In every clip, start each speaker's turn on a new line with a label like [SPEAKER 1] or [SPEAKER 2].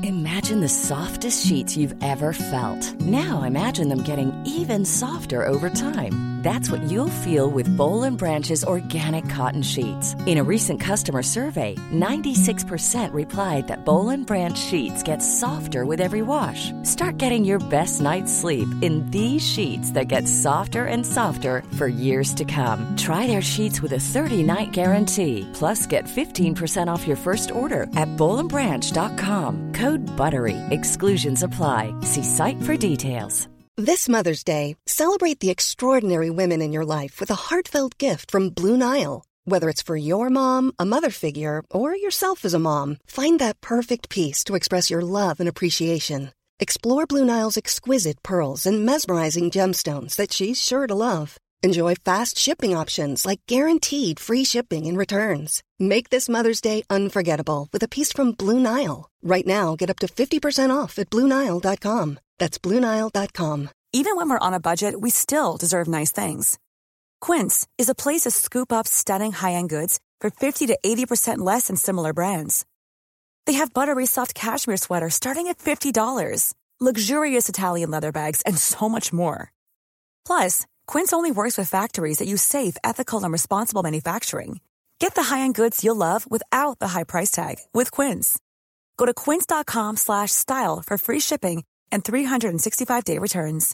[SPEAKER 1] Imagine the softest sheets you've ever felt. Now imagine them getting even softer over time. That's what you'll feel with Boll and Branch's organic cotton sheets. In a recent customer survey, 96% replied that Boll and Branch sheets get softer with every wash. Start getting your best night's sleep in these sheets that get softer and softer for years to come. Try their sheets with a 30-night guarantee. Plus, get 15% off your first order at bollandbranch.com. Code BUTTERY. Exclusions apply. See site for details.
[SPEAKER 2] This Mother's Day, celebrate the extraordinary women in your life with a heartfelt gift from Blue Nile. Whether it's for your mom, a mother figure, or yourself as a mom, find that perfect piece to express your love and appreciation. Explore Blue Nile's exquisite pearls and mesmerizing gemstones that she's sure to love. Enjoy fast shipping options like guaranteed free shipping and returns. Make this Mother's Day unforgettable with a piece from Blue Nile. Right now, get up to 50% off at BlueNile.com. That's BlueNile.com.
[SPEAKER 3] Even when we're on a budget, we still deserve nice things. Quince is a place to scoop up stunning high-end goods for 50 to 80% less than similar brands. They have buttery soft cashmere sweaters starting at $50, luxurious Italian leather bags, and so much more. Plus, Quince only works with factories that use safe, ethical, and responsible manufacturing. Get the high-end goods you'll love without the high price tag with Quince. Go to quince.com/style for free shipping and 365-day returns.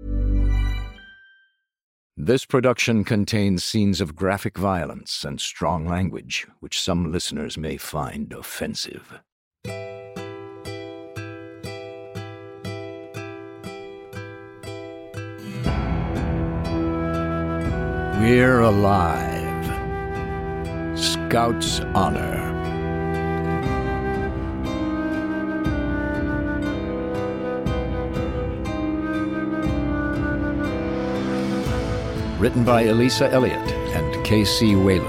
[SPEAKER 4] This production contains scenes of graphic violence and strong language, which some listeners may find offensive. We're alive. Scout's Honor. Written by Elisa Elliott and K.C. Wayland.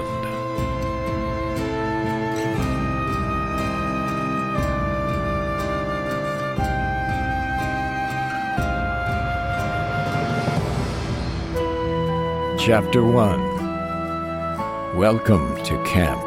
[SPEAKER 4] Chapter 1. Welcome to Camp.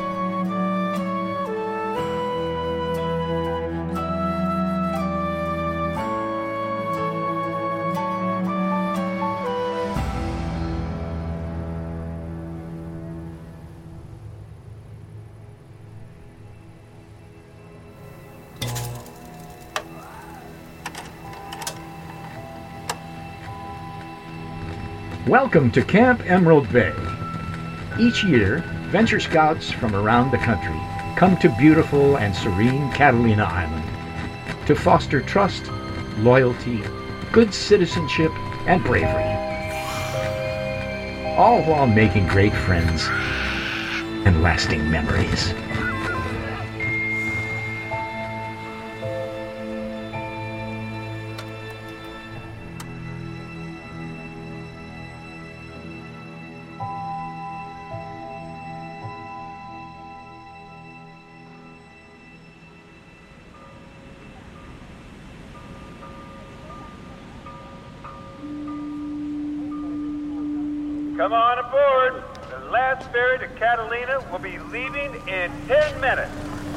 [SPEAKER 5] Welcome to Camp Emerald Bay. Each year, Venture Scouts from around the country come to beautiful and serene Catalina Island to foster trust, loyalty, good citizenship, and bravery. All while making great friends and lasting memories.
[SPEAKER 6] Come on aboard. The last ferry to Catalina will be leaving in 10 minutes.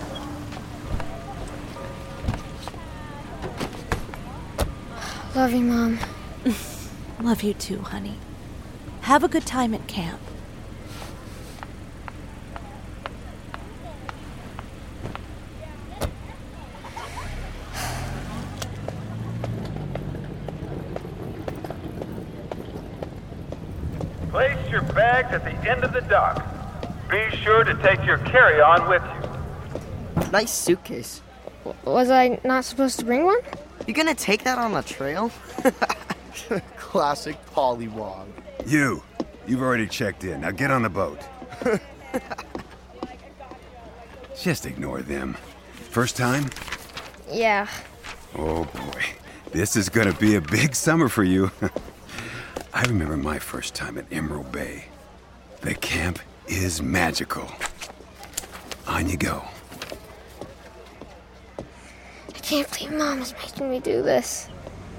[SPEAKER 7] Love you, Mom.
[SPEAKER 8] Love you too, honey. Have a good time at camp.
[SPEAKER 6] Place your bags at the end of the dock. Be sure to take your carry-on with you.
[SPEAKER 9] Nice suitcase.
[SPEAKER 7] Was I not supposed to bring one?
[SPEAKER 9] You gonna take that on the trail? Classic pollywog.
[SPEAKER 10] You've already checked in. Now get on the boat. Just ignore them. First time?
[SPEAKER 7] Yeah.
[SPEAKER 10] Oh boy, this is gonna be a big summer for you. I remember my first time at Emerald Bay. The camp is magical. On you go.
[SPEAKER 7] I can't believe Mom is making me do this.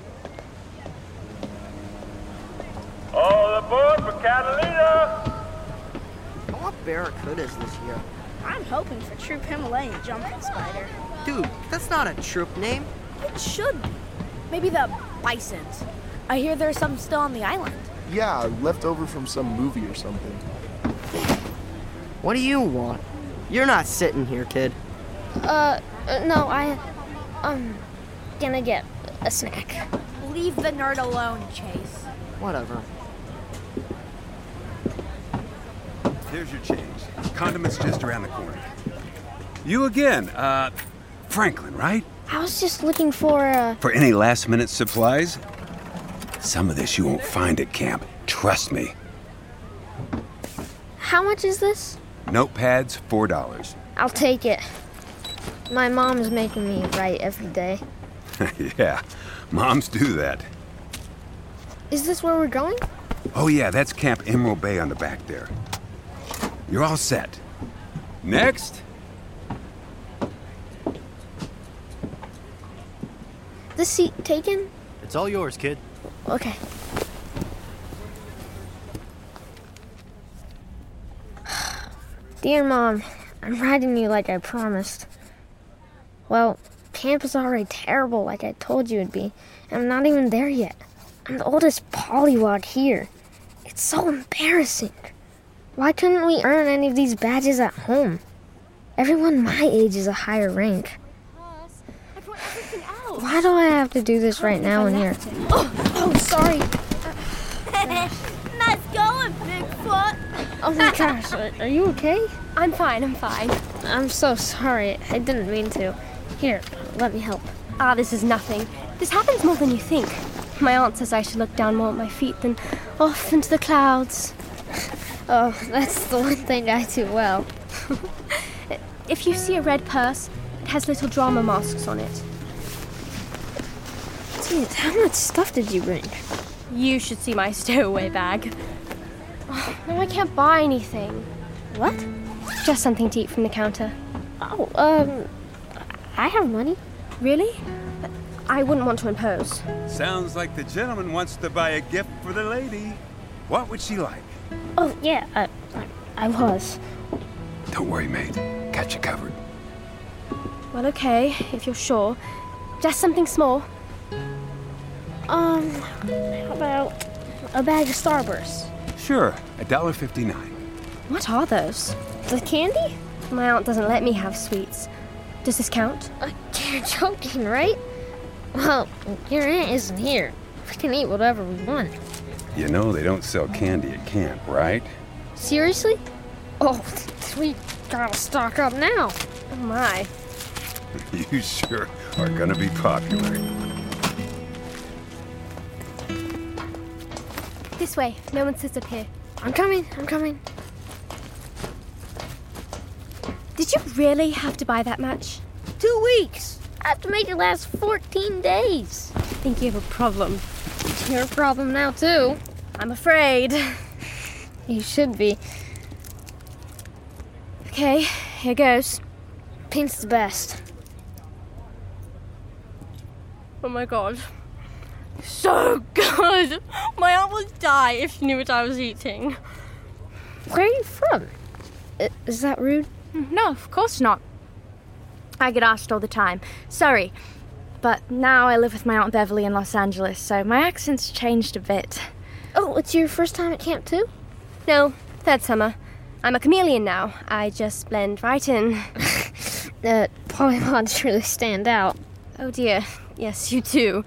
[SPEAKER 6] All aboard for Catalina!
[SPEAKER 9] I want barracudas this year.
[SPEAKER 11] I'm hoping for troop Himalayan jumping spider.
[SPEAKER 9] Dude, that's not a troop name.
[SPEAKER 8] It should be. Maybe the Bisons. I hear there's some still on the island.
[SPEAKER 11] Yeah, left over from some movie or something.
[SPEAKER 9] What do you want? You're not sitting here, kid.
[SPEAKER 7] No, I'm gonna get a snack.
[SPEAKER 8] Leave the nerd alone, Chase.
[SPEAKER 9] Whatever.
[SPEAKER 10] Here's your change. Condiments just around the corner. You again, Franklin, right?
[SPEAKER 7] I was just looking for,
[SPEAKER 10] For any last-minute supplies? Some of this you won't find at camp. Trust me.
[SPEAKER 7] How much is this?
[SPEAKER 10] Notepads, $4.
[SPEAKER 7] I'll take it. My mom's making me write every day.
[SPEAKER 10] Yeah, moms do that.
[SPEAKER 7] Is this where we're going?
[SPEAKER 10] Oh yeah, that's Camp Emerald Bay on the back there. You're all set. Next.
[SPEAKER 7] This seat taken?
[SPEAKER 12] It's all yours, kid.
[SPEAKER 7] Okay. Dear Mom, I'm writing you like I promised. Well, camp is already terrible like I told you it'd be, and I'm not even there yet. I'm the oldest pollywog here. It's so embarrassing. Why couldn't we earn any of these badges at home? Everyone my age is a higher rank. Why do I have to do this right now in here? Oh, sorry.
[SPEAKER 13] Nice going, Bigfoot.
[SPEAKER 7] Oh my gosh, are you okay?
[SPEAKER 13] I'm fine.
[SPEAKER 7] I'm so sorry. I didn't mean to. Here, let me help.
[SPEAKER 13] This is nothing. This happens more than you think. My aunt says I should look down more at my feet than off into the clouds.
[SPEAKER 7] Oh, that's the one thing I do well.
[SPEAKER 13] If you see a red purse, it has little drama masks on it.
[SPEAKER 7] Dude, how much stuff did you bring?
[SPEAKER 13] You should see my stowaway bag. Oh, no, I can't buy anything.
[SPEAKER 7] What?
[SPEAKER 13] Just something to eat from the counter.
[SPEAKER 7] Oh, I have money.
[SPEAKER 13] Really? I wouldn't want to impose.
[SPEAKER 10] Sounds like the gentleman wants to buy a gift for the lady. What would she like?
[SPEAKER 7] Oh, yeah, I was.
[SPEAKER 10] Don't worry, mate. Got you covered.
[SPEAKER 13] Well, okay, if you're sure. Just something small.
[SPEAKER 7] How about a bag of Starburst?
[SPEAKER 10] Sure, $1.59.
[SPEAKER 13] What are those?
[SPEAKER 7] The candy?
[SPEAKER 13] My aunt doesn't let me have sweets. Does this count?
[SPEAKER 7] You're joking, right? Well, your aunt isn't here. We can eat whatever we want.
[SPEAKER 10] You know they don't sell candy at camp, right?
[SPEAKER 7] Seriously? Oh, we gotta stock up now.
[SPEAKER 13] Oh my.
[SPEAKER 10] You sure are gonna be popular.
[SPEAKER 13] This way. No one sits up here.
[SPEAKER 7] I'm coming.
[SPEAKER 13] Did you really have to buy that much?
[SPEAKER 7] 2 weeks. I have to make it last 14 days.
[SPEAKER 13] I think you have a problem.
[SPEAKER 7] You're a problem now, too.
[SPEAKER 13] I'm afraid.
[SPEAKER 7] You should be.
[SPEAKER 13] Okay, here goes.
[SPEAKER 7] Pink's the best.
[SPEAKER 13] Oh my god. So good! My aunt would die if she knew what I was eating.
[SPEAKER 7] Where are you from? Is that rude?
[SPEAKER 13] No, of course not. I get asked all the time. Sorry. But now I live with my Aunt Beverly in Los Angeles, so my accent's changed a bit.
[SPEAKER 7] Oh, it's your first time at camp too?
[SPEAKER 13] No, third summer. I'm a chameleon now. I just blend right in.
[SPEAKER 7] Polymods really stand out.
[SPEAKER 13] Oh dear. Yes, you do.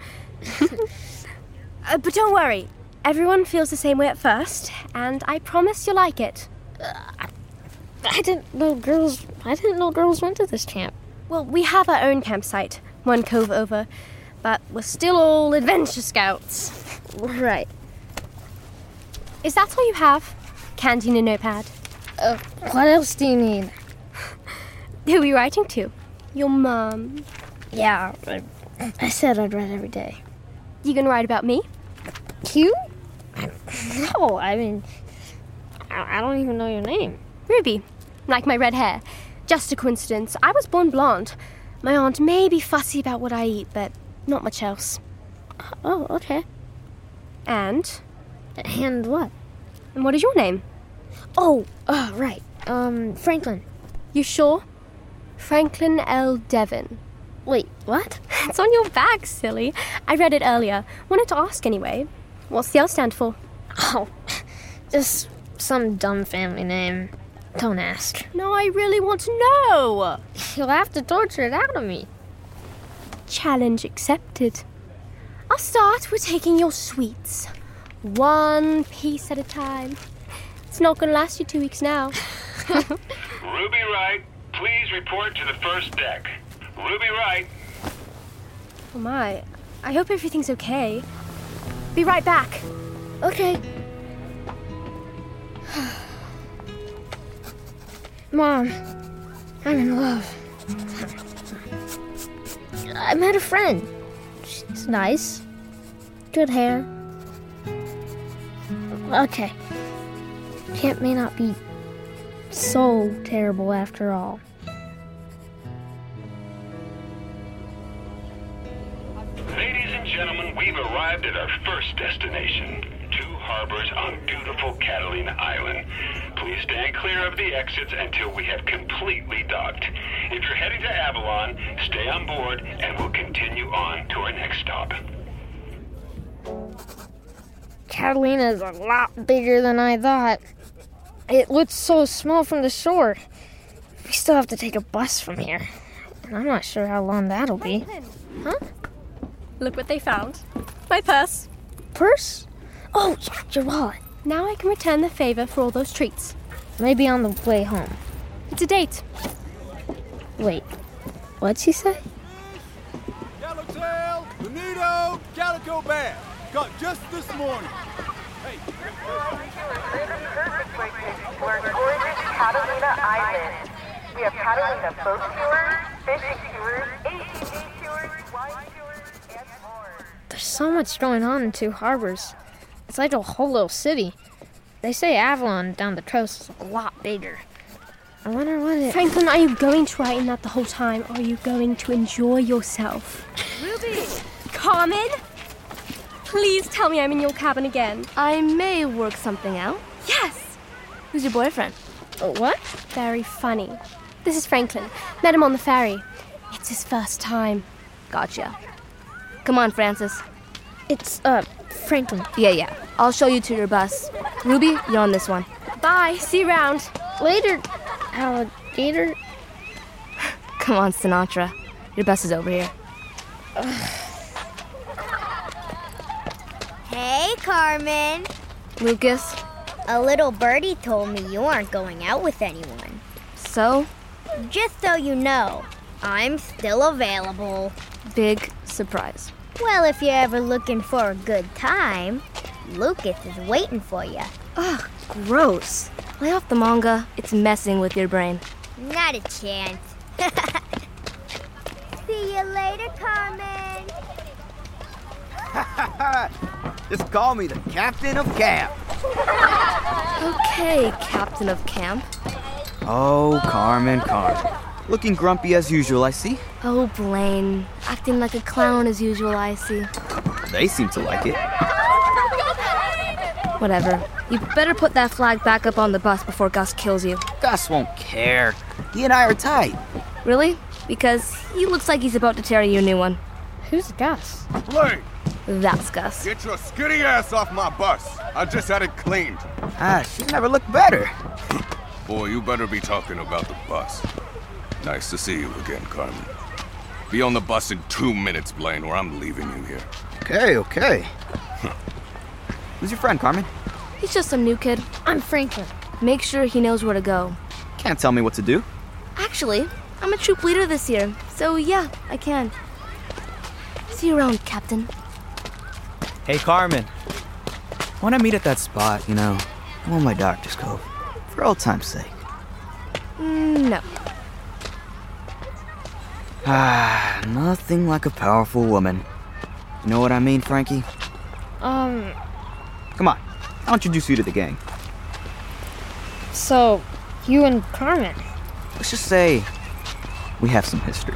[SPEAKER 13] But don't worry. Everyone feels the same way at first, and I promise you'll like it.
[SPEAKER 7] I didn't know girls went to this camp.
[SPEAKER 13] Well, we have our own campsite, one cove over, but we're still all adventure scouts.
[SPEAKER 7] Right.
[SPEAKER 13] Is that all you have? Candy and a notepad?
[SPEAKER 7] What else do you need?
[SPEAKER 13] Who are you writing to? Your mum?
[SPEAKER 7] Yeah, I said I'd write every day.
[SPEAKER 13] You gonna write about me?
[SPEAKER 7] You? No, I mean, I don't even know your name.
[SPEAKER 13] Ruby, like my red hair. Just a coincidence. I was born blonde. My aunt may be fussy about what I eat, but not much else.
[SPEAKER 7] Oh, okay.
[SPEAKER 13] And?
[SPEAKER 7] And what?
[SPEAKER 13] And what is your name?
[SPEAKER 7] Oh, right. Franklin.
[SPEAKER 13] You sure?
[SPEAKER 12] Franklin L. Devon.
[SPEAKER 7] Wait, what?
[SPEAKER 12] It's on your bag, silly. I read it earlier. Wanted to ask anyway. What's the L stand for?
[SPEAKER 7] Oh, just some dumb family name. Don't ask.
[SPEAKER 12] No, I really want to know.
[SPEAKER 7] You'll have to torture it out of me.
[SPEAKER 12] Challenge accepted. I'll start with taking your sweets. One piece at a time. It's not going to last you 2 weeks now.
[SPEAKER 6] Ruby Wright, please report to the first deck. Ruby Wright.
[SPEAKER 12] Oh my, I hope everything's okay. Be right back.
[SPEAKER 7] Okay. Mom, I'm in love. I met a friend. She's nice. Good hair. Okay. Camp may not be so terrible after all.
[SPEAKER 6] Ladies and gentlemen, we've arrived at our first destination. 2 harbors on beautiful Catalina Island. Please stand clear of the exits until we have completely docked. If you're heading to Avalon, stay on board and we'll continue on to our next stop.
[SPEAKER 7] Catalina is a lot bigger than I thought. It looks so small from the shore. We still have to take a bus from here. And I'm not sure how long that'll be. Huh?
[SPEAKER 12] Look what they found. My purse.
[SPEAKER 7] Purse? Oh, your wallet.
[SPEAKER 12] Now I can return the favor for all those treats.
[SPEAKER 7] Maybe on the way home.
[SPEAKER 12] It's a date.
[SPEAKER 7] Wait, what'd she say?
[SPEAKER 14] Yellowtail, Bonito, Calico Bear. Got just this morning. Hey.
[SPEAKER 15] We're going to Catalina Island. We have Catalina boat tours, fishing tours, ATV tours, wine tours, and more.
[SPEAKER 7] There's so much going on in 2 harbors. It's like a whole little city. They say Avalon down the coast is a lot bigger. I wonder what it...
[SPEAKER 12] Franklin, are you going to write in that the whole time, or are you going to enjoy yourself?
[SPEAKER 13] Ruby!
[SPEAKER 12] Carmen? Please tell me I'm in your cabin again.
[SPEAKER 13] I may work something out.
[SPEAKER 12] Yes!
[SPEAKER 13] Who's your boyfriend?
[SPEAKER 7] What?
[SPEAKER 12] Very funny. This is Franklin. Met him on the ferry. It's his first time.
[SPEAKER 13] Gotcha. Come on, Francis.
[SPEAKER 7] It's, Franklin.
[SPEAKER 13] Yeah. I'll show you to your bus. Ruby, you're on this one.
[SPEAKER 12] Bye. See you around.
[SPEAKER 7] Later, alligator.
[SPEAKER 13] Come on, Sinatra. Your bus is over here.
[SPEAKER 16] Hey, Carmen.
[SPEAKER 13] Lucas.
[SPEAKER 16] A little birdie told me you aren't going out with anyone.
[SPEAKER 13] So?
[SPEAKER 16] Just so you know, I'm still available.
[SPEAKER 13] Big surprise.
[SPEAKER 16] Well, if you're ever looking for a good time, Lucas is waiting for you.
[SPEAKER 13] Ugh, gross. Lay off the manga. It's messing with your brain.
[SPEAKER 16] Not a chance. See you later, Carmen.
[SPEAKER 17] Just call me the captain of camp.
[SPEAKER 13] Okay, captain of camp.
[SPEAKER 17] Oh, Carmen. Looking grumpy as usual, I see.
[SPEAKER 13] Oh, Blaine. Acting like a clown as usual, I see.
[SPEAKER 17] They seem to like it.
[SPEAKER 13] Whatever. You better put that flag back up on the bus before Gus kills you.
[SPEAKER 17] Gus won't care. He and I are tight.
[SPEAKER 13] Really? Because he looks like he's about to tear you a new one.
[SPEAKER 7] Who's Gus?
[SPEAKER 14] Blaine!
[SPEAKER 13] That's Gus.
[SPEAKER 14] Get your skinny ass off my bus. I just had it cleaned.
[SPEAKER 17] She never looked better.
[SPEAKER 14] Boy, you better be talking about the bus. Nice to see you again, Carmen. Be on the bus in 2 minutes, Blaine, or I'm leaving you here.
[SPEAKER 17] Okay. Who's your friend, Carmen?
[SPEAKER 13] He's just some new kid.
[SPEAKER 7] I'm Franklin.
[SPEAKER 13] Make sure he knows where to go.
[SPEAKER 17] Can't tell me what to do.
[SPEAKER 13] Actually, I'm a troop leader this year, so yeah, I can. See you around, Captain.
[SPEAKER 17] Hey, Carmen. Wanna meet at that spot, on my doctor's cove. For old time's sake.
[SPEAKER 13] No.
[SPEAKER 17] Nothing like a powerful woman. You know what I mean, Frankie? Come on, I'll introduce you to the gang.
[SPEAKER 7] So, you and Carmen?
[SPEAKER 17] Let's just say we have some history.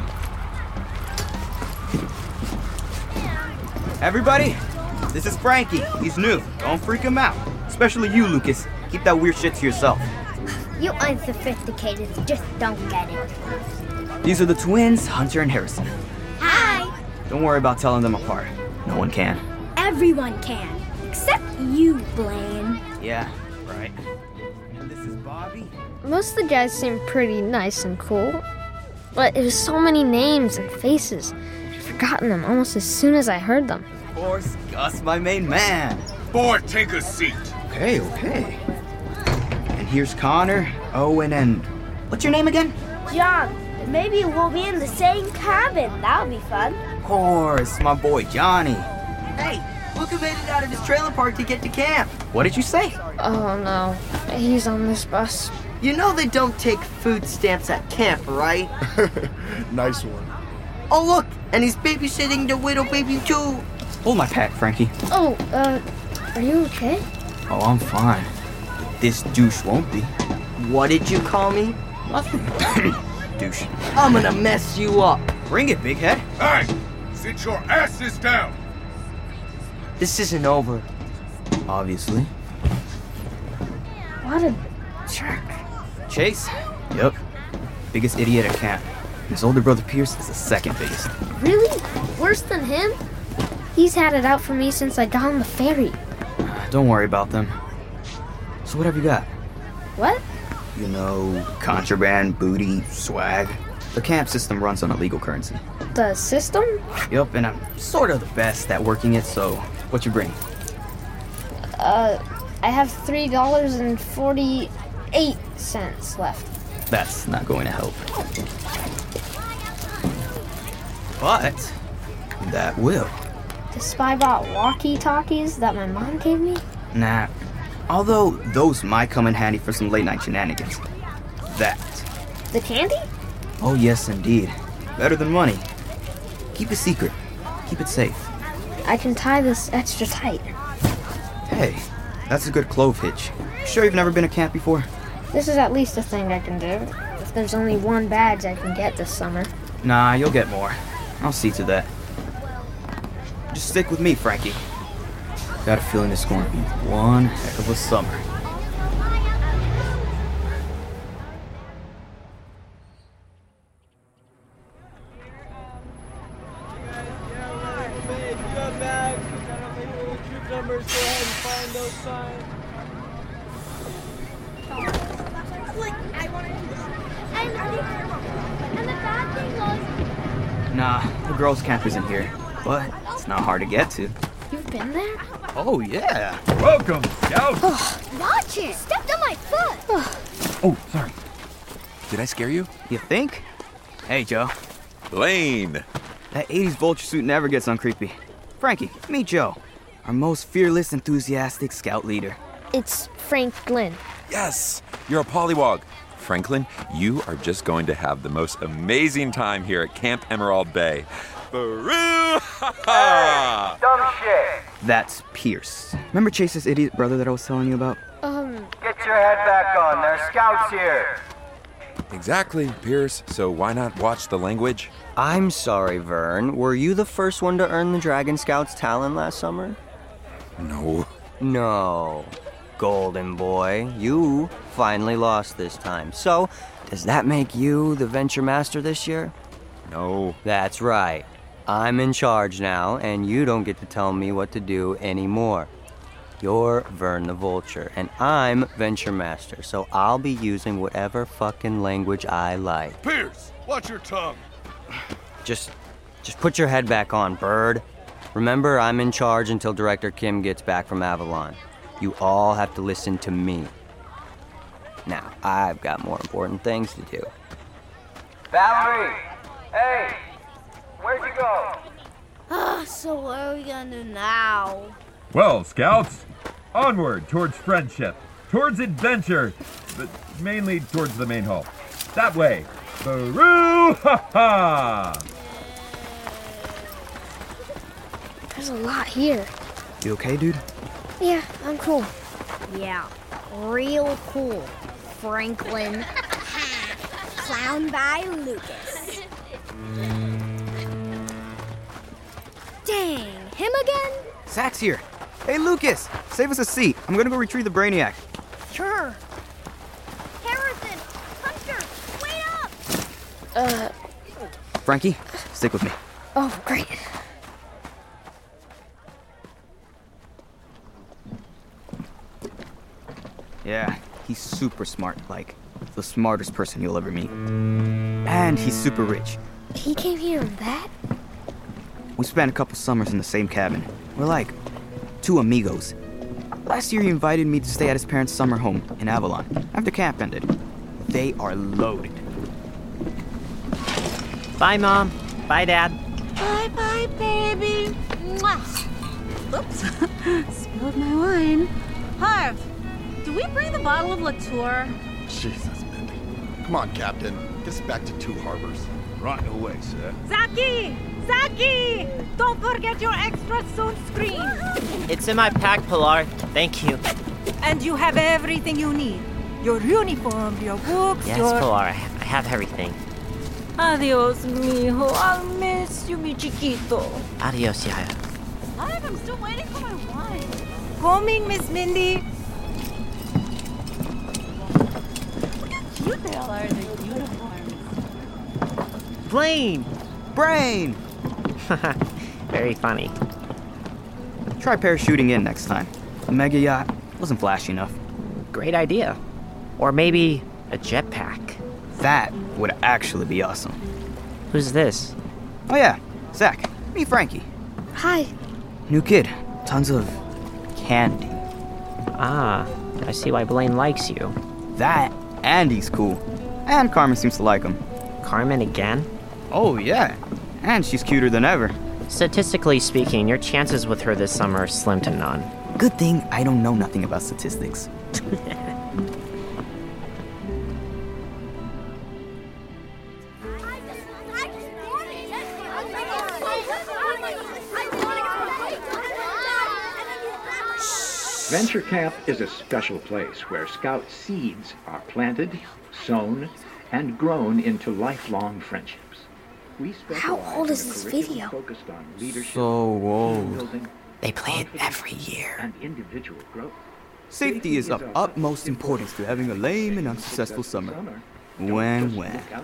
[SPEAKER 17] Everybody, this is Frankie. He's new. Don't freak him out. Especially you, Lucas. Keep that weird shit to yourself.
[SPEAKER 16] You unsophisticated just don't get it.
[SPEAKER 17] These are the twins, Hunter and Harrison.
[SPEAKER 12] Hi.
[SPEAKER 17] Don't worry about telling them apart. No one can.
[SPEAKER 12] Everyone can. Except you, Blaine.
[SPEAKER 17] Yeah, right. And this is Bobby.
[SPEAKER 7] Most of the guys seemed pretty nice and cool, but it was so many names and faces. I'd forgotten them almost as soon as I heard them.
[SPEAKER 17] Of course, Gus, my main man.
[SPEAKER 14] Boy, take a seat.
[SPEAKER 17] Okay. And here's Connor, Owen, and... What's your name again?
[SPEAKER 16] John, maybe we'll be in the same cabin. That'll be fun.
[SPEAKER 17] Of course, my boy Johnny. Hey, look who made it out of his trailer park to get to camp. What did you say?
[SPEAKER 7] Oh no, he's on this bus.
[SPEAKER 9] You know they don't take food stamps at camp, right?
[SPEAKER 11] Nice one.
[SPEAKER 9] Oh, look, and he's babysitting the widow baby too.
[SPEAKER 17] Hold my pack, Frankie.
[SPEAKER 7] Oh, are you okay?
[SPEAKER 17] Oh, I'm fine. This douche won't be.
[SPEAKER 9] What did you call me?
[SPEAKER 17] Nothing. Douche.
[SPEAKER 9] I'm gonna mess you up.
[SPEAKER 17] Bring it, big head.
[SPEAKER 14] Hey, sit your asses down.
[SPEAKER 9] This isn't over.
[SPEAKER 17] Obviously.
[SPEAKER 7] What a jerk.
[SPEAKER 17] Chase? Yep. Biggest idiot at camp. His older brother Pierce is the second biggest.
[SPEAKER 7] Really? Worse than him? He's had it out for me since I got on the ferry.
[SPEAKER 17] Don't worry about them. So what have you got?
[SPEAKER 7] What?
[SPEAKER 17] You know, contraband, booty, swag. The camp system runs on illegal currency.
[SPEAKER 7] The system?
[SPEAKER 17] Yup, and I'm sort of the best at working it, so what you bring?
[SPEAKER 7] I have $3.48 left.
[SPEAKER 17] That's not going to help. But that will.
[SPEAKER 7] The spy bought walkie-talkies that my mom gave me?
[SPEAKER 17] Nah. Although those might come in handy for some late-night shenanigans. That.
[SPEAKER 7] The candy?
[SPEAKER 17] Oh, yes, indeed. Better than money. Keep it secret. Keep it safe.
[SPEAKER 7] I can tie this extra tight.
[SPEAKER 17] Hey, that's a good clove hitch. Sure you've never been to camp before?
[SPEAKER 7] This is at least a thing I can do. If there's only one badge I can get this summer.
[SPEAKER 17] Nah, you'll get more. I'll see to that. Just stick with me, Frankie. Got a feeling it's going to be one heck of a summer. Nah, the girls' camp isn't here, but it's not hard to get to.
[SPEAKER 7] You've been there?
[SPEAKER 17] Oh, yeah.
[SPEAKER 5] Welcome, Scout.
[SPEAKER 12] Watch it! Stepped on my foot!
[SPEAKER 18] Oh, sorry. Did I scare you?
[SPEAKER 17] You think? Hey, Joe.
[SPEAKER 18] Blaine.
[SPEAKER 17] That 80s vulture suit never gets uncreepy. Frankie, meet Joe, our most fearless, enthusiastic scout leader.
[SPEAKER 7] It's Franklin.
[SPEAKER 18] Yes, you're a pollywog. Franklin, you are just going to have the most amazing time here at Camp Emerald Bay. Baroo!
[SPEAKER 19] Hey, dumb shit.
[SPEAKER 17] That's Pierce. Remember Chase's idiot brother that I was telling you about?
[SPEAKER 19] Get your head back on. There are scouts here.
[SPEAKER 18] Exactly, Pierce. So why not watch the language?
[SPEAKER 9] I'm sorry, Vern. Were you the first one to earn the Dragon Scouts talent last summer?
[SPEAKER 18] No.
[SPEAKER 9] No. Golden boy, you finally lost this time. So, does that make you the Venture Master this year?
[SPEAKER 18] No.
[SPEAKER 9] That's right. I'm in charge now, and you don't get to tell me what to do anymore. You're Vern the Vulture, and I'm Venture Master, so I'll be using whatever fucking language I like.
[SPEAKER 14] Pierce, watch your tongue.
[SPEAKER 9] Just put your head back on, bird. Remember, I'm in charge until Director Kim gets back from Avalon. You all have to listen to me. Now, I've got more important things to do.
[SPEAKER 19] Valerie! Hey! Where'd you go?
[SPEAKER 16] So what are we gonna do now?
[SPEAKER 5] Well, Scouts, onward towards friendship, towards adventure, but mainly towards the main hall. That way. Baroo! Ha ha!
[SPEAKER 7] There's a lot here.
[SPEAKER 17] You okay, dude?
[SPEAKER 7] Yeah, I'm cool.
[SPEAKER 16] Yeah, real cool. Franklin. Clown by Lucas. Dang, him again?
[SPEAKER 17] Zach's here. Hey, Lucas, save us a seat. I'm gonna go retrieve the Brainiac.
[SPEAKER 16] Sure. Harrison! Hunter! Wait up!
[SPEAKER 17] Frankie, stick with me.
[SPEAKER 7] Oh, great.
[SPEAKER 17] Yeah, he's super smart, like the smartest person you'll ever meet. And he's super rich.
[SPEAKER 7] He came here on that?
[SPEAKER 17] We spent a couple summers in the same cabin. We're like two amigos. Last year he invited me to stay at his parents' summer home in Avalon after camp ended. They are loaded.
[SPEAKER 20] Bye, Mom. Bye, Dad.
[SPEAKER 8] Bye-bye, baby. Mwah. Oops. Spilled my wine. Harv, do we bring the bottle of Latour?
[SPEAKER 11] Jesus, Mindy. Come on, Captain. Get us back to Two Harbors.
[SPEAKER 14] Right away, sir.
[SPEAKER 21] Zaki! Zaki! Don't forget your extra sunscreen!
[SPEAKER 20] It's in my pack, Pilar. Thank you.
[SPEAKER 21] And you have everything you need. Your uniform, your books,
[SPEAKER 20] Yes,
[SPEAKER 21] your...
[SPEAKER 20] Pilar. I have everything.
[SPEAKER 21] Adios, mijo. I'll miss you, mi chiquito.
[SPEAKER 20] Adios, Yaya.
[SPEAKER 8] Harv, I'm still waiting for my wine.
[SPEAKER 21] Coming, Miss Mindy.
[SPEAKER 8] Look how cute they all are in their uniforms.
[SPEAKER 20] Blaine!
[SPEAKER 17] Brain!
[SPEAKER 20] Very funny.
[SPEAKER 17] Try parachuting in next time. A mega yacht wasn't flashy enough.
[SPEAKER 20] Great idea. Or maybe a jetpack.
[SPEAKER 17] That would actually be awesome.
[SPEAKER 20] Who's this?
[SPEAKER 17] Oh yeah, Zach. Me, Frankie.
[SPEAKER 7] Hi.
[SPEAKER 17] New kid. Tons of candy.
[SPEAKER 20] Ah, I see why Blaine likes you.
[SPEAKER 17] That, and he's cool. And Carmen seems to like him.
[SPEAKER 20] Carmen again?
[SPEAKER 17] Oh yeah, and she's cuter than ever.
[SPEAKER 20] Statistically speaking, your chances with her this summer are slim to none.
[SPEAKER 17] Good thing I don't know nothing about statistics.
[SPEAKER 5] Venture Camp is a special place where Scout seeds are planted, sown, and grown into lifelong friendships.
[SPEAKER 7] How old is this video?
[SPEAKER 17] So old.
[SPEAKER 20] They play it every year.
[SPEAKER 5] And individual growth.
[SPEAKER 17] Safety is of utmost importance to having a lame and unsuccessful summer. When.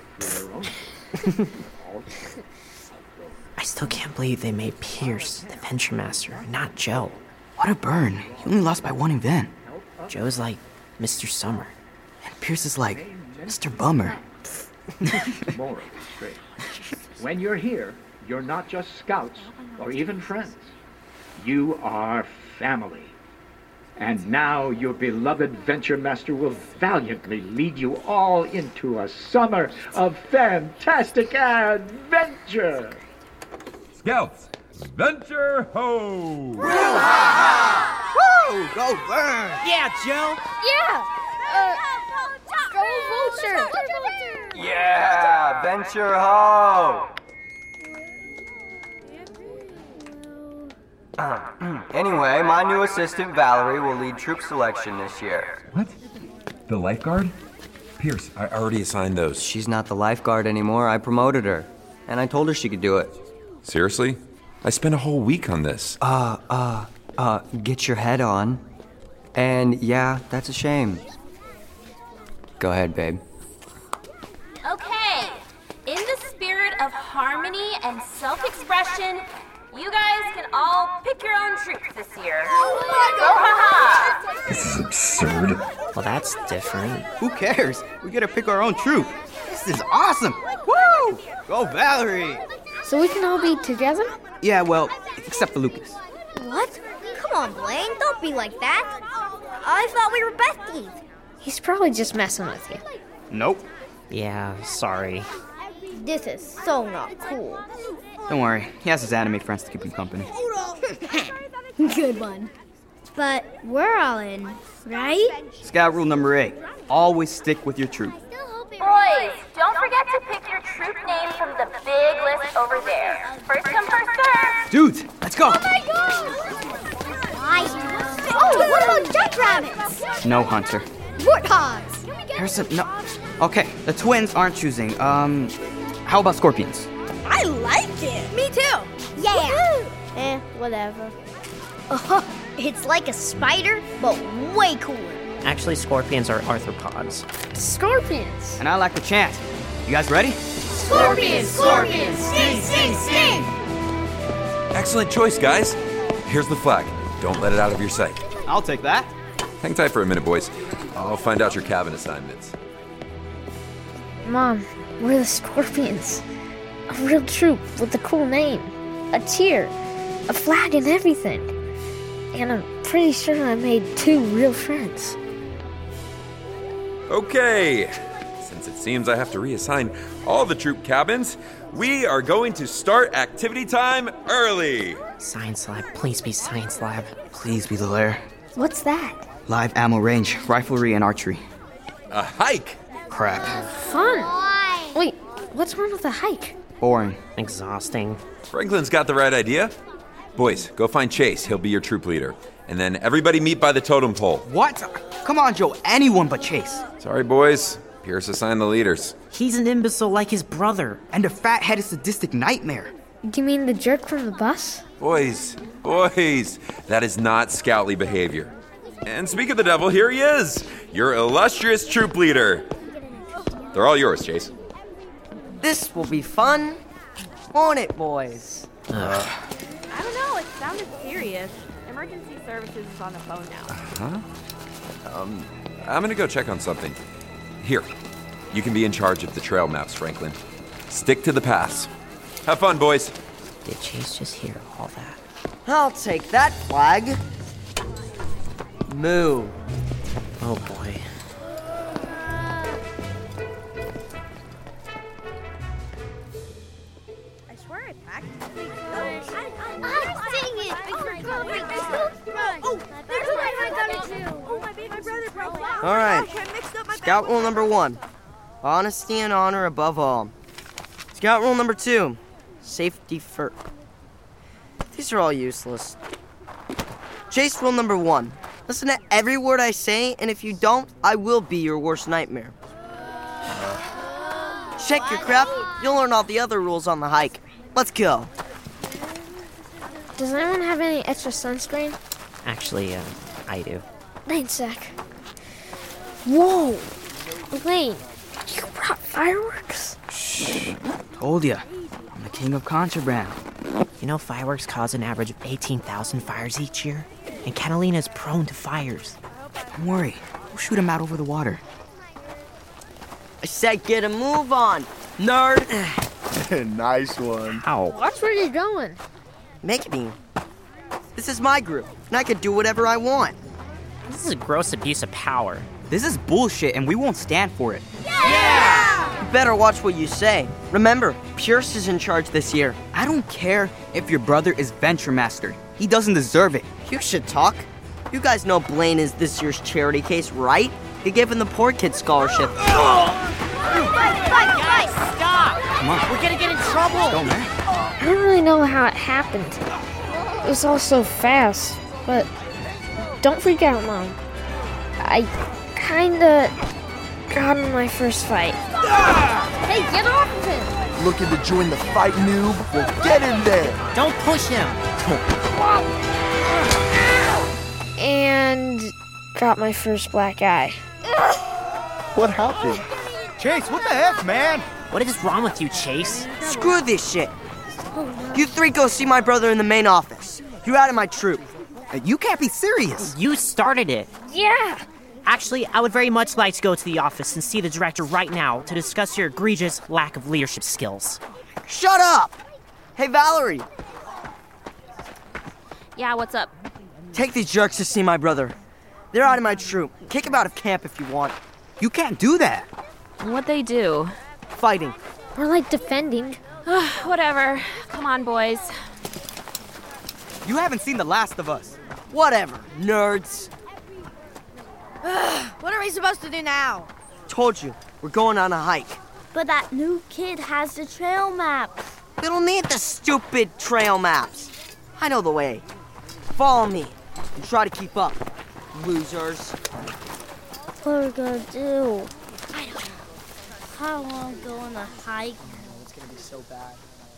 [SPEAKER 20] I still can't believe they made Pierce the Venture Master, not Joe.
[SPEAKER 17] What a burn. He only lost by one event.
[SPEAKER 20] Joe's like Mr. Summer.
[SPEAKER 17] And Pierce is like Mr. Bummer.
[SPEAKER 5] More straight. When you're here, you're not just scouts or even friends. You are family. And now your beloved Venture Master will valiantly lead you all into a summer of fantastic adventure.
[SPEAKER 18] Scouts, venture ho!
[SPEAKER 17] Woo! Go burn!
[SPEAKER 20] Yeah, Joe!
[SPEAKER 12] Yeah! Go Vulture!
[SPEAKER 19] Yeah, venture ho! Anyway, my new assistant Valerie will lead troop selection this year.
[SPEAKER 18] What? The lifeguard? Pierce, I already assigned those.
[SPEAKER 9] She's not the lifeguard anymore. I promoted her. And I told her she could do it.
[SPEAKER 18] Seriously? I spent a whole week on this.
[SPEAKER 9] Get your head on. And yeah, that's a shame. Go ahead, babe.
[SPEAKER 22] Okay, in the spirit of harmony and self-expression, you guys can all pick your own troops this year.
[SPEAKER 18] This is absurd.
[SPEAKER 20] Well, that's different.
[SPEAKER 17] Who cares? We get to pick our own troop. This is awesome. Woo! Go Valerie!
[SPEAKER 7] So we can all be together?
[SPEAKER 17] Yeah, well, except for Lucas.
[SPEAKER 16] What? Come on, Blaine. Don't be like that. I thought we were besties.
[SPEAKER 7] He's probably just messing with you.
[SPEAKER 17] Nope.
[SPEAKER 20] Yeah, sorry.
[SPEAKER 16] This is so not cool.
[SPEAKER 17] Don't worry. He has his anime friends to keep him company.
[SPEAKER 16] Good one. But we're all in, right?
[SPEAKER 17] Scout rule number 8. Always stick with your troop.
[SPEAKER 22] Boys, don't forget to pick your troop name from the big list over there. First come, first serve.
[SPEAKER 17] Dudes, let's go!
[SPEAKER 16] Oh my god! Oh, what about jackrabbits?
[SPEAKER 17] No, Hunter.
[SPEAKER 16] Warthogs!
[SPEAKER 17] There's a... No. Okay, the twins aren't choosing. How about scorpions?
[SPEAKER 16] I like it! Me too! Yeah! Whatever. It's like a spider, but way cooler.
[SPEAKER 20] Actually, scorpions are arthropods.
[SPEAKER 7] Scorpions!
[SPEAKER 17] And I like the chant. You guys ready?
[SPEAKER 1] Scorpions! Scorpions! Sting! Sting! Sting!
[SPEAKER 18] Excellent choice, guys. Here's the flag. Don't let it out of your sight.
[SPEAKER 17] I'll take that.
[SPEAKER 18] Hang tight for a minute, boys. I'll find out your cabin assignments.
[SPEAKER 7] Mom, we're the Scorpions. A real troop with a cool name, a cheer, a flag and everything. And I'm pretty sure I made 2 real friends.
[SPEAKER 18] Okay. Since it seems I have to reassign all the troop cabins, we are going to start activity time early.
[SPEAKER 20] Science lab, please be science lab.
[SPEAKER 17] Please be the lair.
[SPEAKER 7] What's that?
[SPEAKER 17] Live ammo range, riflery, and archery.
[SPEAKER 18] A hike?
[SPEAKER 17] Crap.
[SPEAKER 7] Fun! Wait, what's wrong with the hike?
[SPEAKER 17] Boring.
[SPEAKER 20] Exhausting.
[SPEAKER 18] Franklin's got the right idea. Boys, go find Chase. He'll be your troop leader. And then everybody meet by the totem pole.
[SPEAKER 17] What? Come on, Joe. Anyone but Chase.
[SPEAKER 18] Sorry, boys. Pierce assigned the leaders.
[SPEAKER 20] He's an imbecile like his brother.
[SPEAKER 17] And a fat-headed sadistic nightmare.
[SPEAKER 7] Do you mean the jerk from the bus?
[SPEAKER 18] Boys, that is not Scoutly behavior. And speak of the devil, here he is, your illustrious troop leader. They're all yours, Chase.
[SPEAKER 2] This will be fun, won't it, boys?
[SPEAKER 13] I don't know, it sounded serious. Emergency services is on the phone now.
[SPEAKER 18] Huh? I'm gonna go check on something. Here, you can be in charge of the trail maps, Franklin. Stick to the paths. Have fun, boys.
[SPEAKER 20] Did Chase just hear all that?
[SPEAKER 2] I'll take that flag. Move.
[SPEAKER 20] Oh boy.
[SPEAKER 8] I swear I packed.
[SPEAKER 16] Dang it!
[SPEAKER 2] All right. Scout rule number 1. Honesty and honor above all. Scout rule number 2. Safety first. These are all useless. Chase rule number 1. Listen to every word I say, and if you don't, I will be your worst nightmare. Check your crap. You'll learn all the other rules on the hike. Let's go.
[SPEAKER 7] Does anyone have any extra sunscreen?
[SPEAKER 20] Actually, I do.
[SPEAKER 7] Thanks, Zach. Whoa! Elaine, you brought fireworks?
[SPEAKER 17] Shh. Told ya. I'm the king of contraband.
[SPEAKER 20] You know fireworks cause an average of 18,000 fires each year? And Catalina is prone to fires.
[SPEAKER 17] Don't worry. We'll shoot them out over the water.
[SPEAKER 2] I said get a move on, nerd.
[SPEAKER 11] Nice one.
[SPEAKER 20] Ow.
[SPEAKER 7] Watch where you're going.
[SPEAKER 2] Make me. This is my group, and I can do whatever I want.
[SPEAKER 20] This is a gross abuse of power.
[SPEAKER 17] This is bullshit, and we won't stand for it.
[SPEAKER 2] Yeah! You better watch what you say. Remember, Pierce is in charge this year.
[SPEAKER 17] I don't care if your brother is Venture Master. He doesn't deserve it.
[SPEAKER 2] You should talk. You guys know Blaine is this year's charity case, right? He gave him the poor kid scholarship.
[SPEAKER 20] Guys, stop!
[SPEAKER 17] Come on.
[SPEAKER 20] We're gonna get in trouble!
[SPEAKER 17] Let's go, man.
[SPEAKER 7] I don't really know how it happened. It was all so fast, but don't freak out, Mom. I kinda got in my first fight. Hey, get off of him!
[SPEAKER 11] Looking to join the fight, noob? Well, get in there.
[SPEAKER 20] Don't push him!
[SPEAKER 7] And got my first black eye.
[SPEAKER 11] What happened?
[SPEAKER 17] Chase, what the heck, man?
[SPEAKER 20] What is wrong with you, Chase?
[SPEAKER 2] Screw this shit. You 3 go see my brother in the main office. You're out of my troop.
[SPEAKER 17] You can't be serious.
[SPEAKER 20] You started it.
[SPEAKER 7] Yeah!
[SPEAKER 20] Actually, I would very much like to go to the office and see the director right now to discuss your egregious lack of leadership skills.
[SPEAKER 2] Shut up! Hey, Valerie.
[SPEAKER 13] Yeah, what's up?
[SPEAKER 2] Take these jerks to see my brother. They're out of my troop. Kick them out of camp if you want.
[SPEAKER 17] You can't do that.
[SPEAKER 13] What'd they do?
[SPEAKER 2] Fighting.
[SPEAKER 7] Or like defending.
[SPEAKER 13] Whatever. Come on, boys.
[SPEAKER 17] You haven't seen The Last of Us.
[SPEAKER 2] Whatever, nerds.
[SPEAKER 16] What are we supposed to do now?
[SPEAKER 2] Told you, we're going on a hike.
[SPEAKER 16] But that new kid has the trail maps.
[SPEAKER 2] We don't need the stupid trail maps. I know the way. Follow me and try to keep up, losers.
[SPEAKER 16] What are we gonna do? I don't know. I want to go on a hike.
[SPEAKER 2] It's gonna be so bad.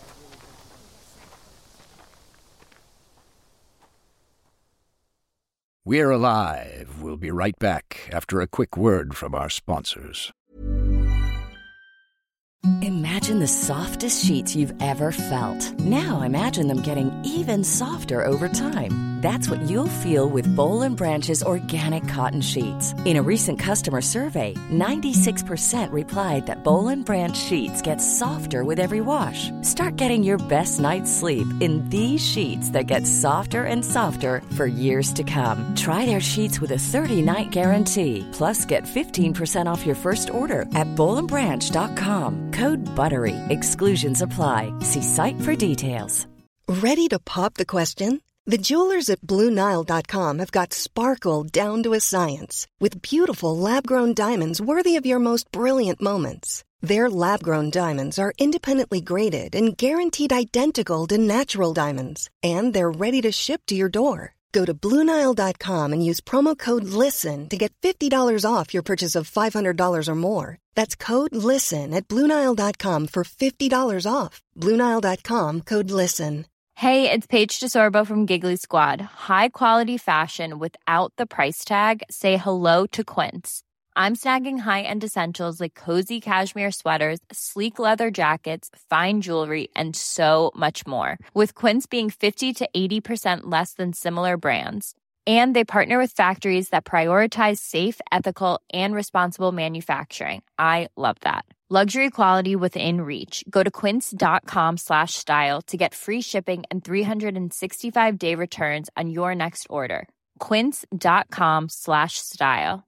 [SPEAKER 4] We're Alive. We'll be right back after a quick word from our sponsors.
[SPEAKER 3] Imagine the softest sheets you've ever felt. Now imagine them getting even softer over time. That's what you'll feel with Boll & Branch's organic cotton sheets. In a recent customer survey, 96% replied that Boll & Branch sheets get softer with every wash. Start getting your best night's sleep in these sheets that get softer and softer for years to come. Try their sheets with a 30-night guarantee. Plus, get 15% off your first order at bollandbranch.com. Code BUTTERY. Exclusions apply. See site for details.
[SPEAKER 10] Ready to pop the question? The jewelers at BlueNile.com have got sparkle down to a science with beautiful lab-grown diamonds worthy of your most brilliant moments. Their lab-grown diamonds are independently graded and guaranteed identical to natural diamonds, and they're ready to ship to your door. Go to BlueNile.com and use promo code LISTEN to get $50 off your purchase of $500 or more. That's code LISTEN at BlueNile.com for $50 off. BlueNile.com, code LISTEN.
[SPEAKER 23] Hey, it's Paige DeSorbo from Giggly Squad. High quality fashion without the price tag. Say hello to Quince. I'm snagging high-end essentials like cozy cashmere sweaters, sleek leather jackets, fine jewelry, and so much more. With Quince being 50 to 80% less than similar brands. And they partner with factories that prioritize safe, ethical, and responsible manufacturing. I love that. Luxury quality within reach. Go to quince.com/style to get free shipping and 365-day returns on your next order. Quince.com/style.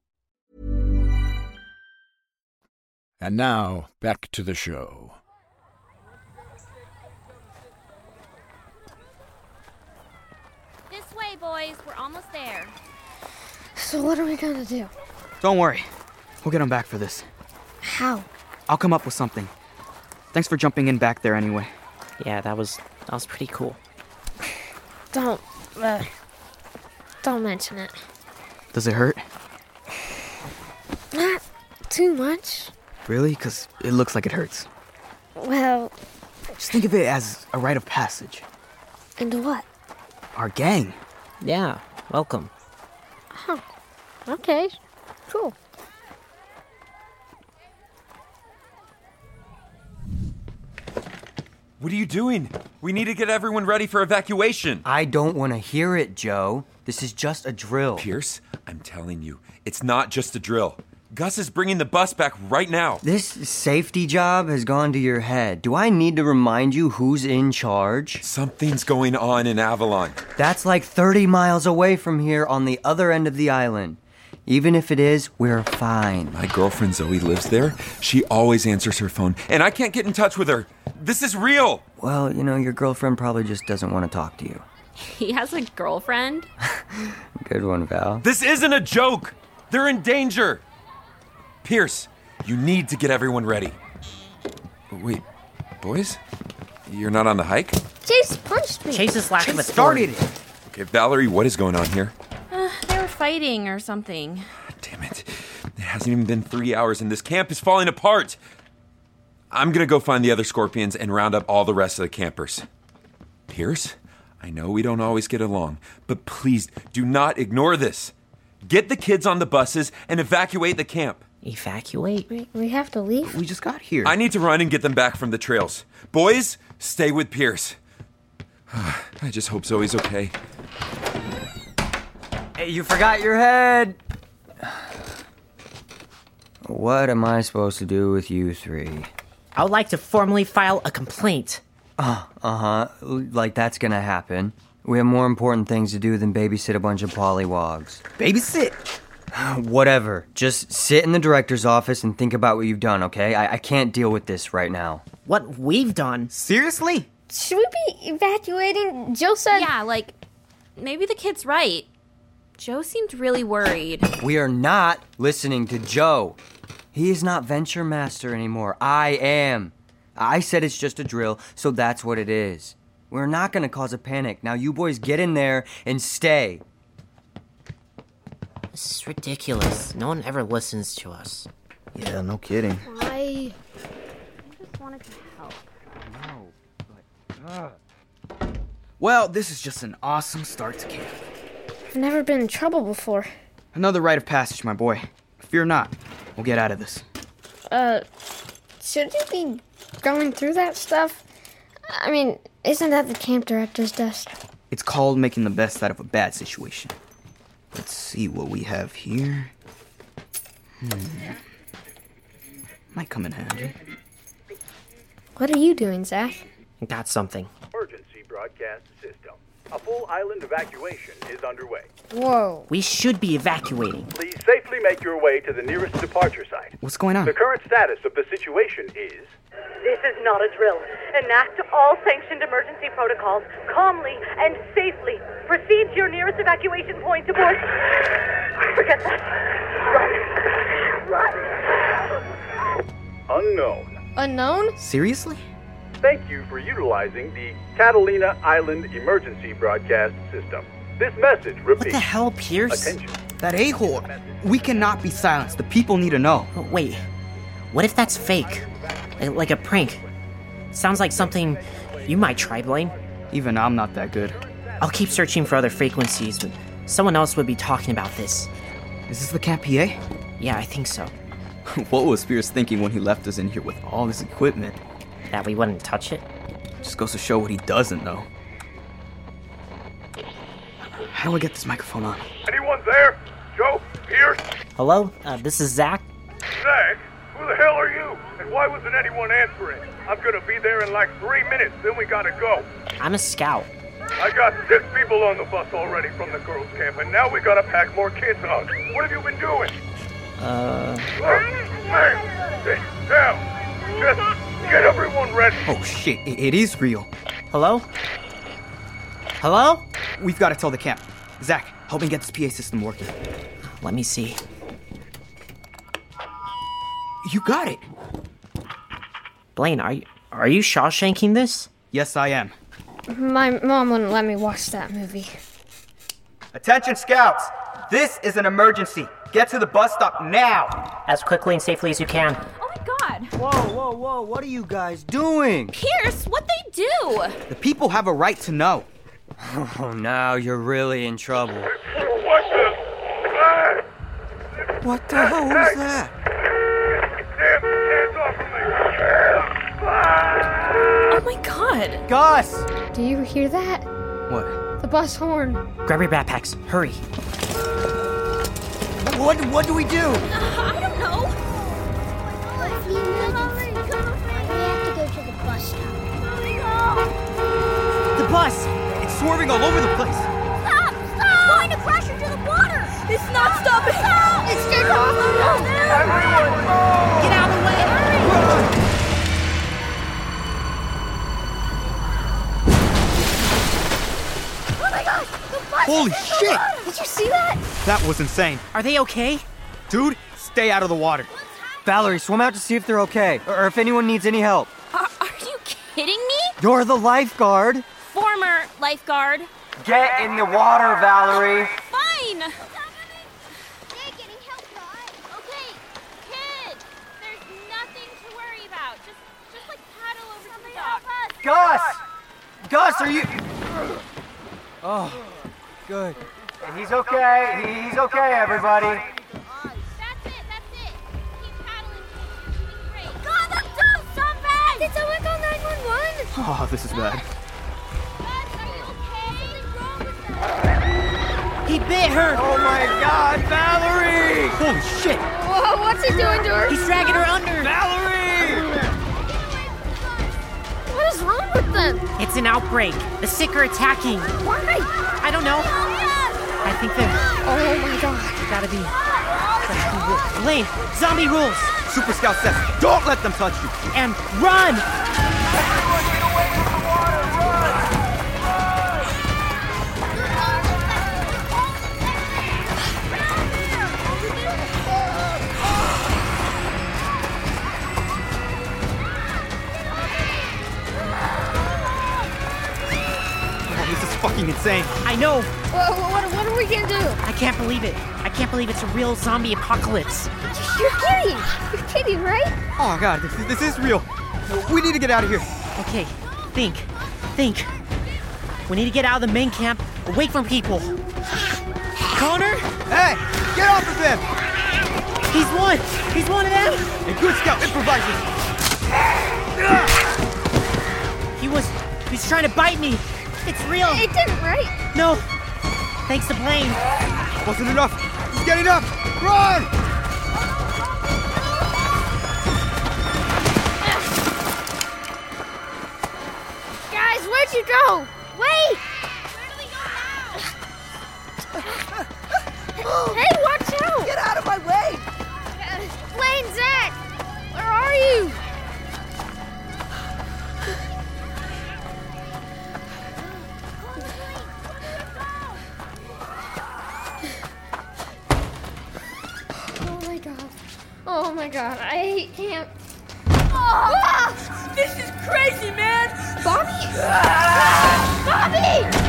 [SPEAKER 4] And now, back to the show.
[SPEAKER 22] This way, boys. We're almost there.
[SPEAKER 7] So what are we gonna do?
[SPEAKER 17] Don't worry. We'll get him back for this.
[SPEAKER 7] How?
[SPEAKER 17] I'll come up with something. Thanks for jumping in back there anyway.
[SPEAKER 20] Yeah, that was pretty cool.
[SPEAKER 7] Don't mention it.
[SPEAKER 17] Does it hurt?
[SPEAKER 7] Not too much.
[SPEAKER 17] Really? 'Cause it looks like it hurts.
[SPEAKER 7] Well...
[SPEAKER 17] Just think of it as a rite of passage.
[SPEAKER 7] Into what?
[SPEAKER 17] Our gang.
[SPEAKER 20] Yeah, welcome.
[SPEAKER 7] Huh. Okay, cool.
[SPEAKER 18] What are you doing? We need to get everyone ready for evacuation.
[SPEAKER 9] I don't want to hear it, Joe. This is just a drill.
[SPEAKER 18] Pierce, I'm telling you, it's not just a drill. Gus is bringing the bus back right now.
[SPEAKER 9] This safety job has gone to your head. Do I need to remind you who's in charge?
[SPEAKER 18] Something's going on in Avalon.
[SPEAKER 9] That's like 30 miles away from here on the other end of the island. Even if it is, we're fine.
[SPEAKER 18] My girlfriend Zoe lives there. She always answers her phone, and I can't get in touch with her. This is real.
[SPEAKER 9] Well, your girlfriend probably just doesn't want to talk to you.
[SPEAKER 22] He has a girlfriend?
[SPEAKER 9] Good one, Val.
[SPEAKER 18] This isn't a joke. They're in danger. Pierce, you need to get everyone ready. Wait, boys? You're not on the hike?
[SPEAKER 7] Chase punched me.
[SPEAKER 20] Chase's lack of authority.
[SPEAKER 18] Okay, Valerie, what is going on here?
[SPEAKER 22] They were fighting or something.
[SPEAKER 18] Damn it. It hasn't even been 3 hours and this camp is falling apart. I'm gonna go find the other Scorpions and round up all the rest of the campers. Pierce, I know we don't always get along, but please do not ignore this. Get the kids on the buses and evacuate the camp.
[SPEAKER 20] Evacuate?
[SPEAKER 7] We have to leave?
[SPEAKER 17] We just got here.
[SPEAKER 18] I need to run and get them back from the trails. Boys, stay with Pierce. I just hope Zoe's okay.
[SPEAKER 9] Hey, you forgot your head! What am I supposed to do with you three?
[SPEAKER 20] I would like to formally file a complaint.
[SPEAKER 9] Like that's gonna happen. We have more important things to do than babysit a bunch of pollywogs.
[SPEAKER 17] Babysit?
[SPEAKER 9] Whatever. Just sit in the director's office and think about what you've done, okay? I can't deal with this right now.
[SPEAKER 20] What we've done?
[SPEAKER 17] Seriously?
[SPEAKER 7] Should we be evacuating? Joe said...
[SPEAKER 22] Yeah, maybe the kid's right. Joe seemed really worried.
[SPEAKER 9] We are not listening to Joe. He is not Venture Master anymore. I am. I said it's just a drill, so that's what it is. We're not gonna cause a panic. Now you boys get in there and stay.
[SPEAKER 20] This is ridiculous. No one ever listens to us.
[SPEAKER 17] Yeah, no kidding.
[SPEAKER 22] I just wanted to help.
[SPEAKER 17] Well, this is just an awesome start to camp.
[SPEAKER 7] I've never been in trouble before.
[SPEAKER 17] Another rite of passage, my boy. Fear not. We'll get out of this.
[SPEAKER 7] should you be going through that stuff? I mean, isn't that the camp director's desk?
[SPEAKER 17] It's called making the best out of a bad situation. Let's see what we have here. Might come in handy.
[SPEAKER 7] What are you doing, Zach?
[SPEAKER 20] Got something.
[SPEAKER 6] Emergency broadcast system. A full island evacuation is underway.
[SPEAKER 7] Whoa.
[SPEAKER 20] We should be evacuating.
[SPEAKER 6] Please safely make your way to the nearest departure site.
[SPEAKER 17] What's going on?
[SPEAKER 6] The current status of the situation is...
[SPEAKER 14] This is not a drill. Enact all sanctioned emergency protocols calmly and safely. Proceed to your nearest evacuation point to board. Forget that. Run.
[SPEAKER 6] Unknown.
[SPEAKER 7] Unknown?
[SPEAKER 17] Seriously?
[SPEAKER 6] Thank you for utilizing the Catalina Island Emergency Broadcast System. This message repeats...
[SPEAKER 20] What the hell, Pierce?
[SPEAKER 6] Attention.
[SPEAKER 17] That a-hole. We cannot be silenced. The people need to know.
[SPEAKER 20] Wait, what if that's fake? Like a prank? Sounds like something you might try, Blaine.
[SPEAKER 17] Even I'm not that good.
[SPEAKER 20] I'll keep searching for other frequencies, but someone else would be talking about this.
[SPEAKER 17] Is this the Camp PA?
[SPEAKER 20] Yeah, I think so.
[SPEAKER 17] What was Spears thinking when he left us in here with all this equipment?
[SPEAKER 20] That we wouldn't touch it?
[SPEAKER 17] Just goes to show what he doesn't know. How do I get this microphone on?
[SPEAKER 6] Anyone there? Joe? Pierce?
[SPEAKER 20] Hello? This is Zach.
[SPEAKER 6] Zach? Who the hell are you? And why wasn't anyone answering? I'm gonna be there in like 3 minutes, then we gotta go.
[SPEAKER 20] I'm a scout.
[SPEAKER 6] I got 6 people on the bus already from the girls' camp, and now we gotta pack more kids on. What have you been doing? Man, sit down. Just get everyone ready.
[SPEAKER 17] Oh shit, it is real.
[SPEAKER 20] Hello? Hello?
[SPEAKER 17] We've got to tell the camp. Zach, help me get this PA system working.
[SPEAKER 20] Let me see.
[SPEAKER 17] You got it.
[SPEAKER 20] Blaine, are you Shawshanking this?
[SPEAKER 17] Yes, I am.
[SPEAKER 7] My mom wouldn't let me watch that movie.
[SPEAKER 17] Attention, scouts! This is an emergency. Get to the bus stop now!
[SPEAKER 20] As quickly and safely as you can.
[SPEAKER 22] Oh my god!
[SPEAKER 9] Whoa, what are you guys doing?
[SPEAKER 22] Pierce, what'd they do?
[SPEAKER 17] The people have a right to know.
[SPEAKER 9] Oh, now you're really in trouble.
[SPEAKER 6] What the hell was that? Hands off of me!
[SPEAKER 22] Oh my god!
[SPEAKER 17] Gus!
[SPEAKER 7] Do you hear that?
[SPEAKER 17] What?
[SPEAKER 7] The bus horn.
[SPEAKER 20] Grab your backpacks. Hurry.
[SPEAKER 17] What do we do?
[SPEAKER 22] I don't know.
[SPEAKER 16] We have to go to the bus stop.
[SPEAKER 17] The bus! It's swerving all over the place.
[SPEAKER 16] Stop! It's going to crash into the water.
[SPEAKER 22] It's not stopping.
[SPEAKER 16] Stop! It's taking off.
[SPEAKER 20] Get out of the way!
[SPEAKER 16] Oh my gosh! The bus
[SPEAKER 17] Holy
[SPEAKER 16] is in the
[SPEAKER 17] shit!
[SPEAKER 16] water. Did you see that?
[SPEAKER 17] That was insane.
[SPEAKER 20] Are they okay?
[SPEAKER 17] Dude, stay out of the water.
[SPEAKER 9] Valerie, swim out to see if they're okay, or if anyone needs any help.
[SPEAKER 22] Are you kidding me?
[SPEAKER 9] You're the lifeguard.
[SPEAKER 22] Former lifeguard.
[SPEAKER 9] Get in the water, Valerie.
[SPEAKER 22] Fine.
[SPEAKER 16] They're getting help, right?
[SPEAKER 22] Okay, kids. There's nothing to worry about. Just like paddle over to the dock.
[SPEAKER 9] Gus, are you? Oh, good. He's okay. He's okay, everybody.
[SPEAKER 22] That's it. Keep paddling. It's great.
[SPEAKER 16] God, that's so something! Did someone call 911?
[SPEAKER 17] Oh, this is bad.
[SPEAKER 20] He bit her!
[SPEAKER 9] Oh my God, Valerie!
[SPEAKER 17] Holy shit!
[SPEAKER 7] Whoa, what's he doing to her?
[SPEAKER 20] He's dragging her under!
[SPEAKER 9] Valerie!
[SPEAKER 7] What is wrong with them?
[SPEAKER 20] It's an outbreak. The sick are attacking.
[SPEAKER 7] Why?
[SPEAKER 20] I don't know. I think they're...
[SPEAKER 7] Oh my god.
[SPEAKER 20] Gotta be... Blaine, zombie rules!
[SPEAKER 17] Super Scout says, don't let them touch you!
[SPEAKER 20] And run!
[SPEAKER 6] Everyone get away from the water! Run!
[SPEAKER 17] Oh, this is fucking insane.
[SPEAKER 20] I know.
[SPEAKER 7] What are we gonna do?
[SPEAKER 20] I can't believe it. I can't believe it's a real zombie apocalypse.
[SPEAKER 7] You're kidding. You're kidding, right?
[SPEAKER 17] Oh god, this is real. We need to get out of here.
[SPEAKER 20] Okay, think. We need to get out of the main camp, away from people. Connor?
[SPEAKER 17] Hey, get off of them!
[SPEAKER 20] He's one of them!
[SPEAKER 17] A good scout improvises.
[SPEAKER 20] He's trying to bite me. It's real.
[SPEAKER 12] It didn't, right?
[SPEAKER 20] No. Thanks to Blaine.
[SPEAKER 17] Wasn't enough. He's getting up. Run!
[SPEAKER 12] Guys, where'd you go? Wait! Hey, watch out!
[SPEAKER 1] Get out of my way!
[SPEAKER 12] Blaine, Zach! Where are you? Oh my god, I hate camp.
[SPEAKER 1] Oh, this is crazy, man!
[SPEAKER 12] Bobby? Bobby!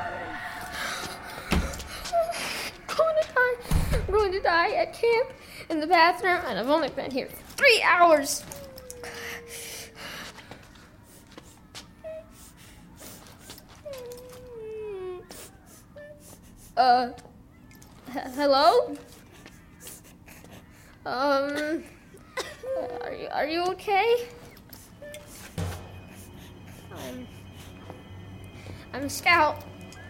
[SPEAKER 12] I'm going to die at camp in the bathroom, and I've only been here 3 hours. Hello? Are you okay? I'm a scout.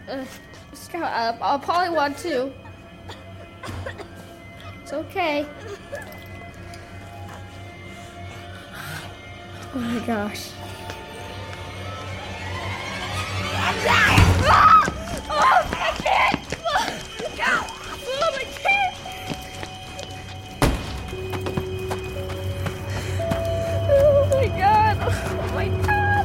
[SPEAKER 12] A polywog too. It's okay. Oh my gosh.
[SPEAKER 1] Oh, I can't! Oh, I can't!
[SPEAKER 12] Oh my god! Oh my god!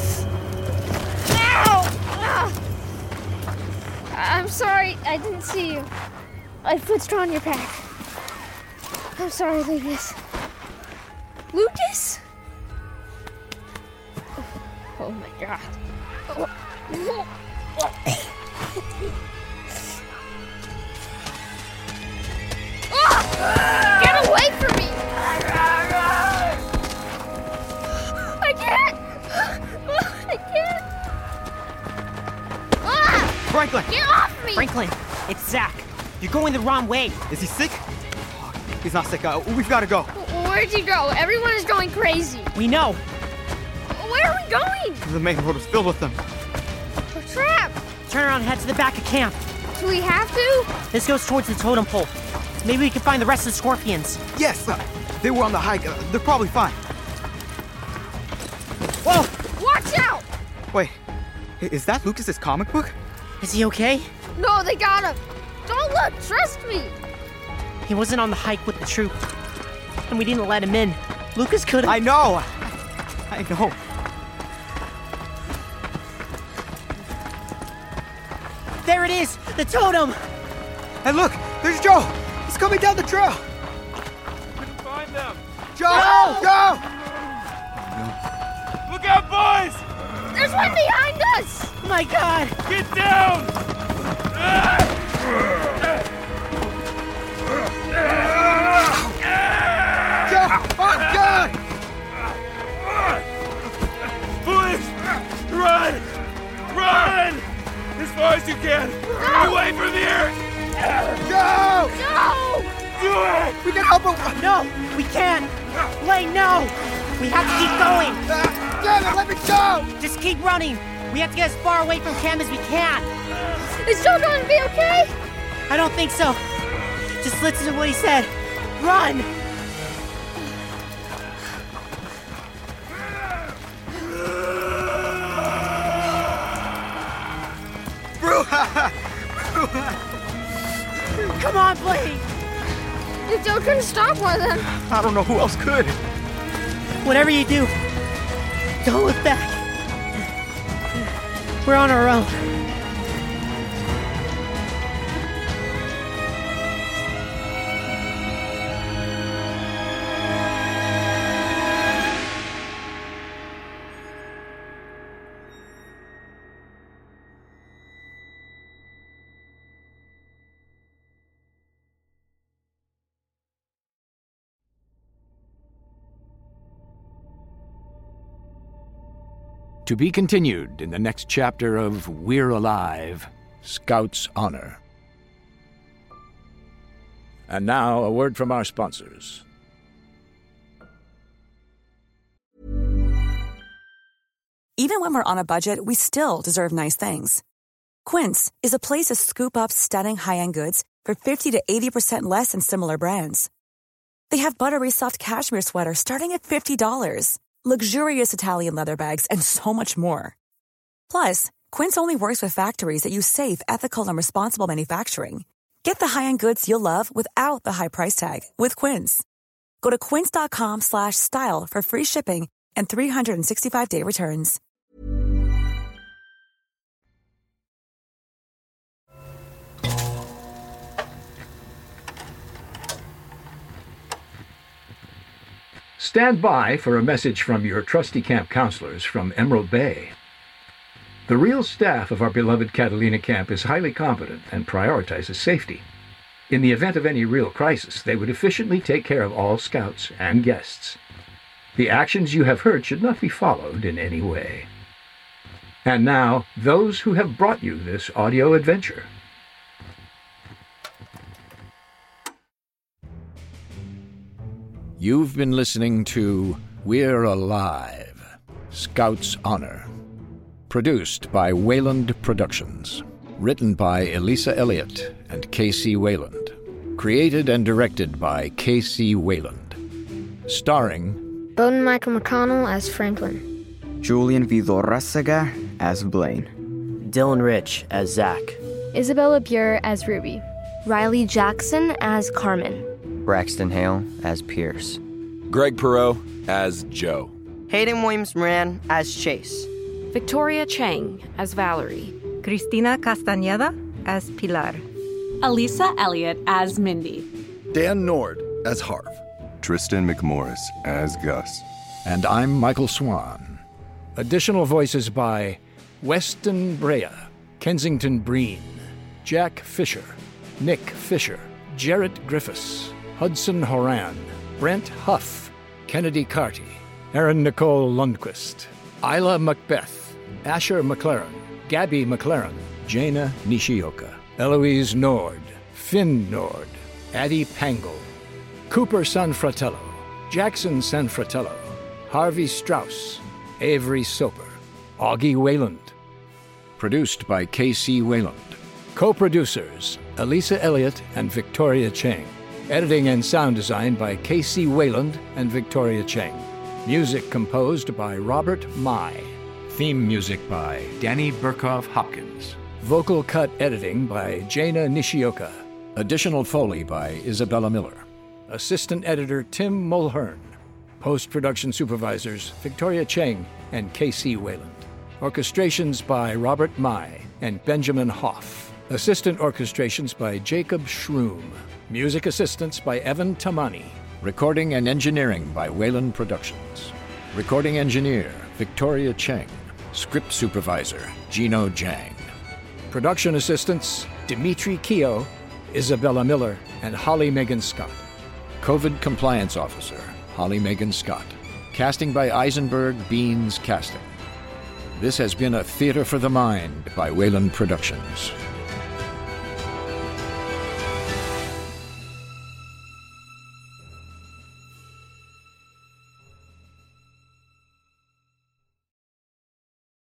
[SPEAKER 12] Ow! I'm sorry, I didn't see you. I put straw in your pack. I'm sorry, Lucas. Lucas? Oh my god. Get away from me! I can't! I can't!
[SPEAKER 20] Franklin!
[SPEAKER 12] Get off me!
[SPEAKER 20] Franklin, it's Zach. You're going the wrong way.
[SPEAKER 17] Is he sick? He's not sick. We've got to go.
[SPEAKER 12] Where'd you go? Everyone is going crazy.
[SPEAKER 20] We know.
[SPEAKER 12] Where are we going?
[SPEAKER 17] The main road is filled with them.
[SPEAKER 12] We're trapped.
[SPEAKER 20] Turn around and head to the back of camp.
[SPEAKER 12] Do we have to?
[SPEAKER 20] This goes towards the totem pole. Maybe we can find the rest of the scorpions.
[SPEAKER 17] Yes, they were on the hike. They're probably fine. Whoa!
[SPEAKER 12] Watch out!
[SPEAKER 17] Wait, is that Lucas's comic book?
[SPEAKER 20] Is he okay?
[SPEAKER 12] No, they got him. Don't look, trust me.
[SPEAKER 20] He wasn't on the hike with the troop. And we didn't let him in. Lucas could have...
[SPEAKER 17] I know. I know.
[SPEAKER 20] There it is! The totem!
[SPEAKER 17] Hey, look! There's Joe! He's coming down the trail!
[SPEAKER 6] Couldn't find them!
[SPEAKER 17] Joe!
[SPEAKER 20] No!
[SPEAKER 17] Joe!
[SPEAKER 6] Look out, boys!
[SPEAKER 12] There's one behind us!
[SPEAKER 20] Oh my god!
[SPEAKER 6] Get down!
[SPEAKER 17] Joe! Oh, God!
[SPEAKER 6] Boys! Run! Run! As far as you can! Away from here!
[SPEAKER 17] Joe!
[SPEAKER 12] No!
[SPEAKER 6] Do it!
[SPEAKER 17] We can help him!
[SPEAKER 20] No! We can't! Blaine, no! We have to keep going!
[SPEAKER 17] Damn it, let me go!
[SPEAKER 20] Just keep running! We have to get as far away from camp as we can!
[SPEAKER 12] Is Joe going to be okay?
[SPEAKER 20] I don't think so. Just listen to what he said. Run! Come on, Blaine!
[SPEAKER 12] If Joe couldn't stop one of them.
[SPEAKER 17] I don't know who else could.
[SPEAKER 20] Whatever you do, don't look back. We're on our own.
[SPEAKER 4] To be continued in the next chapter of We're Alive, Scout's Honor. And now, a word from our sponsors.
[SPEAKER 5] Even when we're on a budget, we still deserve nice things. Quince is a place to scoop up stunning high-end goods for 50 to 80% less than similar brands. They have buttery soft cashmere sweaters starting at $50, luxurious Italian leather bags, and so much more. Plus, Quince only works with factories that use safe, ethical, and responsible manufacturing. Get the high-end goods you'll love without the high price tag with Quince. Go to quince.com/style for free shipping and 365-day returns.
[SPEAKER 4] Stand by for a message from your trusty camp counselors from Emerald Bay. The real staff of our beloved Catalina camp is highly competent and prioritizes safety. In the event of any real crisis, they would efficiently take care of all scouts and guests. The actions you have heard should not be followed in any way. And now, those who have brought you this audio adventure. You've been listening to We're Alive, Scout's Honor. Produced by Wayland Productions. Written by Elisa Elliott and K.C. Wayland. Created and directed by K.C. Wayland. Starring
[SPEAKER 7] Bowden Michael McConnell as Franklin.
[SPEAKER 17] Julian Vidorrasaga as Blaine.
[SPEAKER 2] Dylan Rich as Zach.
[SPEAKER 12] Isabella Bure as Ruby.
[SPEAKER 13] Riley Jackson as Carmen.
[SPEAKER 9] Braxton Hale as Pierce.
[SPEAKER 18] Greg Perot as Joe.
[SPEAKER 2] Hayden Williams-Moran as Chase.
[SPEAKER 15] Victoria Chang as Valerie.
[SPEAKER 21] Cristina Castañeda as Pilar.
[SPEAKER 15] Alisa Elliott as Mindy.
[SPEAKER 11] Dan Nord as Harv.
[SPEAKER 24] Tristan McMorris as Gus.
[SPEAKER 4] And I'm Michael Swan. Additional voices by Weston Brea, Kensington Breen, Jack Fisher, Nick Fisher, Jarrett Griffiths, Hudson Horan, Brent Huff, Kennedy Carty, Erin Nicole Lundquist, Isla Macbeth, Asher McLaren, Gabby McLaren, Jaina Nishioka, Eloise Nord, Finn Nord, Addie Pangle, Cooper Sanfratello, Jackson Sanfratello, Harvey Strauss, Avery Soper, Augie Wayland. Produced by K.C. Wayland. Co-producers, Elisa Elliott and Victoria Chang. Editing and sound design by K.C. Wayland and Victoria Chang. Music composed by Robert Mai. Theme music by Danny Burkhoff Hopkins. Vocal cut editing by Jaina Nishioka. Additional Foley by Isabella Miller. Assistant editor Tim Mulhern. Post-production supervisors Victoria Chang and K.C. Wayland. Orchestrations by Robert Mai and Benjamin Hoff. Assistant orchestrations by Jacob Shroom. Music assistance by Evan Tamani. Recording and engineering by Wayland Productions. Recording engineer Victoria Chang. Script supervisor Gino Jang. Production assistants Dimitri Keogh, Isabella Miller, and Holly Megan Scott. COVID compliance officer Holly Megan Scott. Casting by Eisenberg Beans Casting. This has been a Theater for the Mind by Wayland Productions.